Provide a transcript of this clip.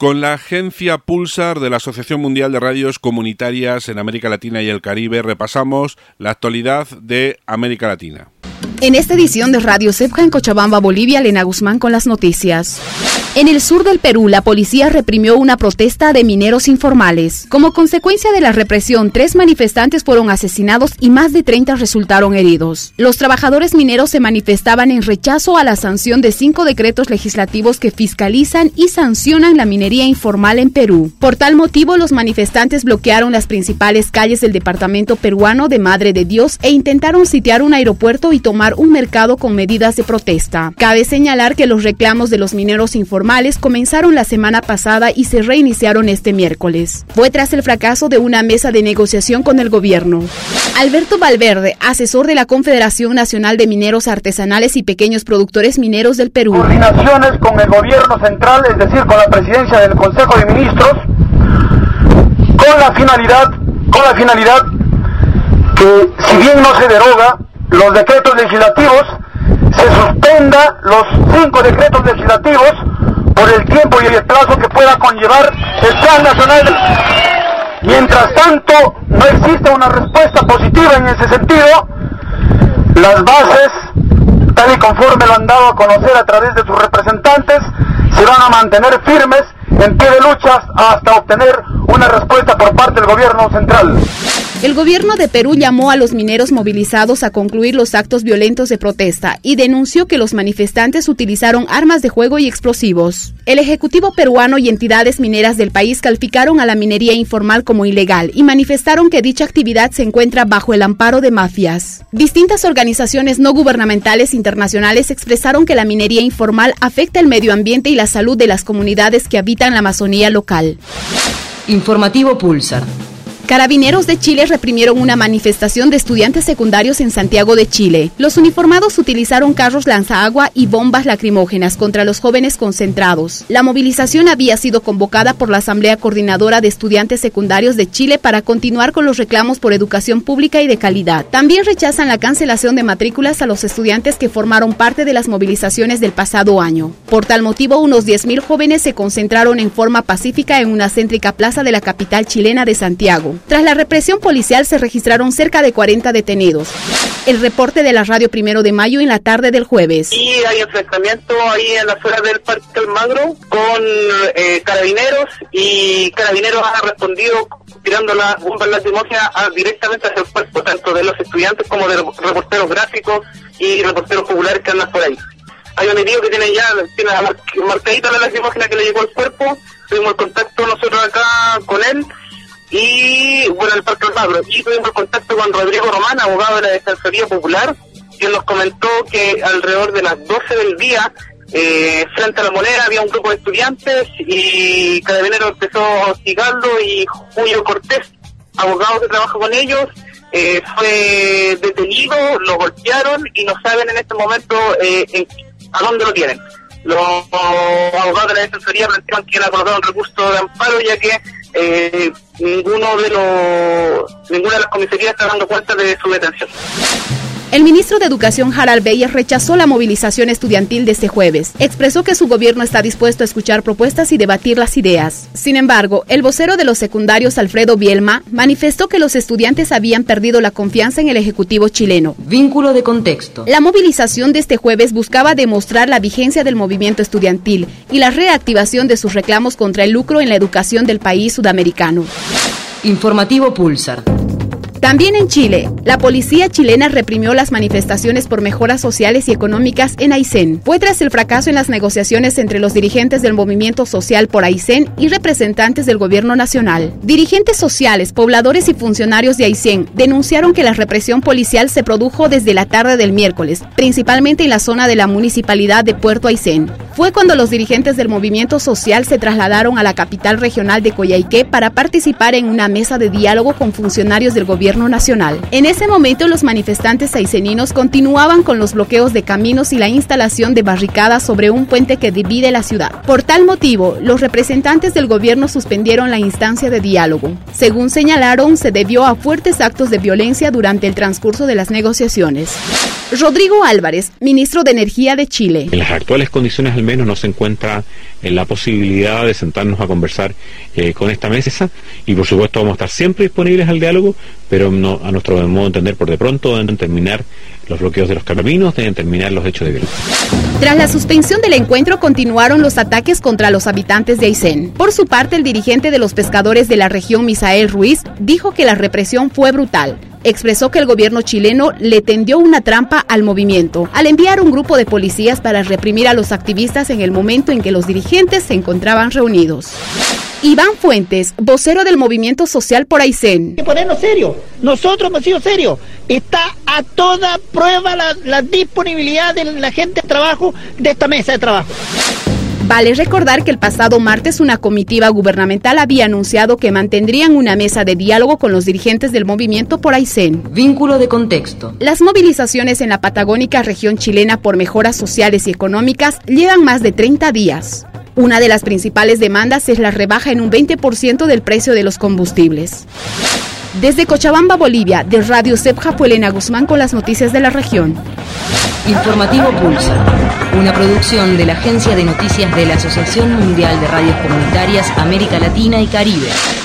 Con la agencia Pulsar de la Asociación Mundial de Radios Comunitarias en América Latina y el Caribe repasamos la actualidad de América Latina. En esta edición de Radio Cepca en Cochabamba, Bolivia, Lena Guzmán con las noticias. En el sur del Perú, la policía reprimió una protesta de mineros informales. Como consecuencia de la represión, 3 manifestantes fueron asesinados y más de 30 resultaron heridos. Los trabajadores mineros se manifestaban en rechazo a la sanción de 5 decretos legislativos que fiscalizan y sancionan la minería informal en Perú. Por tal motivo, los manifestantes bloquearon las principales calles del departamento peruano de Madre de Dios e intentaron sitiar un aeropuerto y tomar un mercado con medidas de protesta. Cabe señalar que los reclamos de los mineros informales comenzaron la semana pasada y se reiniciaron este miércoles. Fue tras el fracaso de una mesa de negociación con el gobierno. Alberto Valverde, asesor de la Confederación Nacional de Mineros Artesanales y Pequeños Productores Mineros del Perú. Coordinaciones con el gobierno central, es decir, con la presidencia del Consejo de Ministros, con la finalidad que, si bien no se deroga los decretos legislativos, se suspenda los 5 decretos legislativos por el tiempo y el plazo que pueda conllevar el Plan Nacional. Mientras tanto, no existe una respuesta positiva en ese sentido, las bases, tal y conforme lo han dado a conocer a través de sus representantes, se van a mantener firmes en pie de luchas hasta obtener una respuesta por parte del gobierno central. El gobierno de Perú llamó a los mineros movilizados a concluir los actos violentos de protesta y denunció que los manifestantes utilizaron armas de fuego y explosivos. El Ejecutivo peruano y entidades mineras del país calificaron a la minería informal como ilegal y manifestaron que dicha actividad se encuentra bajo el amparo de mafias. Distintas organizaciones no gubernamentales internacionales expresaron que la minería informal afecta el medio ambiente y la salud de las comunidades que habitan la Amazonía local. Informativo Pulsar. Carabineros de Chile reprimieron una manifestación de estudiantes secundarios en Santiago de Chile. Los uniformados utilizaron carros lanzaagua y bombas lacrimógenas contra los jóvenes concentrados. La movilización había sido convocada por la Asamblea Coordinadora de Estudiantes Secundarios de Chile para continuar con los reclamos por educación pública y de calidad. También rechazan la cancelación de matrículas a los estudiantes que formaron parte de las movilizaciones del pasado año. Por tal motivo, unos 10.000 jóvenes se concentraron en forma pacífica en una céntrica plaza de la capital chilena de Santiago. Tras la represión policial se registraron cerca de 40 detenidos. El reporte de la radio 1 de Mayo en la tarde del jueves. Y hay enfrentamiento ahí en la zona del Parque Almagro con carabineros, y carabineros han respondido tirando las bombas lacrimógenas directamente hacia el cuerpo, tanto de los estudiantes como de los reporteros gráficos y reporteros populares que andan por ahí. Hay un herido que tiene marcadita la lacrimógena que le llegó al cuerpo. Tuvimos el contacto nosotros acá con él. Y bueno, el Parque Almagro, y tuvimos contacto con Rodrigo Román, abogado de la Defensoría Popular, quien nos comentó que alrededor de las 12 del día, frente a la Moneda, había un grupo de estudiantes y Carabineros empezó a hostigarlo, y Julio Cortés, abogado que trabaja con ellos, fue detenido, lo golpearon y no saben en este momento a dónde lo tienen. Los abogados de la Defensoría plantean que le ha colocado un recurso de amparo, ya que ninguna de las comisarías está dando cuenta de su detención. El ministro de Educación, Harald Beyer, rechazó la movilización estudiantil de este jueves. Expresó que su gobierno está dispuesto a escuchar propuestas y debatir las ideas. Sin embargo, el vocero de los secundarios, Alfredo Bielma, manifestó que los estudiantes habían perdido la confianza en el Ejecutivo chileno. Vínculo de contexto. La movilización de este jueves buscaba demostrar la vigencia del movimiento estudiantil y la reactivación de sus reclamos contra el lucro en la educación del país sudamericano. Informativo Pulsar. También en Chile, la policía chilena reprimió las manifestaciones por mejoras sociales y económicas en Aysén. Fue tras el fracaso en las negociaciones entre los dirigentes del movimiento social por Aysén y representantes del gobierno nacional. Dirigentes sociales, pobladores y funcionarios de Aysén denunciaron que la represión policial se produjo desde la tarde del miércoles, principalmente en la zona de la municipalidad de Puerto Aysén. Fue cuando los dirigentes del movimiento social se trasladaron a la capital regional de Coyhaique para participar en una mesa de diálogo con funcionarios del gobierno nacional. En ese momento, los manifestantes ayseninos continuaban con los bloqueos de caminos y la instalación de barricadas sobre un puente que divide la ciudad. Por tal motivo, los representantes del gobierno suspendieron la instancia de diálogo. Según señalaron, se debió a fuertes actos de violencia durante el transcurso de las negociaciones. Rodrigo Álvarez, ministro de Energía de Chile. En las actuales condiciones al menos no se encuentra en la posibilidad de sentarnos a conversar con esta mesa y por supuesto vamos a estar siempre disponibles al diálogo, pero no, a nuestro modo de entender por de pronto deben terminar los bloqueos de los caminos, deben terminar los hechos de violencia. Tras la suspensión del encuentro continuaron los ataques contra los habitantes de Aysén. Por su parte, el dirigente de los pescadores de la región, Misael Ruiz, dijo que la represión fue brutal. Expresó que el gobierno chileno le tendió una trampa al movimiento al enviar un grupo de policías para reprimir a los activistas en el momento en que los dirigentes se encontraban reunidos. Iván Fuentes, vocero del Movimiento Social por Aysén. Hay que ponernos serios, nosotros hemos sido serios. Está a toda prueba la disponibilidad de la gente de trabajo de esta mesa de trabajo. Vale recordar que el pasado martes una comitiva gubernamental había anunciado que mantendrían una mesa de diálogo con los dirigentes del movimiento por Aysén. Vínculo de contexto. Las movilizaciones en la patagónica región chilena por mejoras sociales y económicas llevan más de 30 días. Una de las principales demandas es la rebaja en un 20% del precio de los combustibles. Desde Cochabamba, Bolivia, de Radio CEPJA fue Elena Guzmán con las noticias de la región. Informativo Pulsar, una producción de la Agencia de Noticias de la Asociación Mundial de Radios Comunitarias América Latina y Caribe.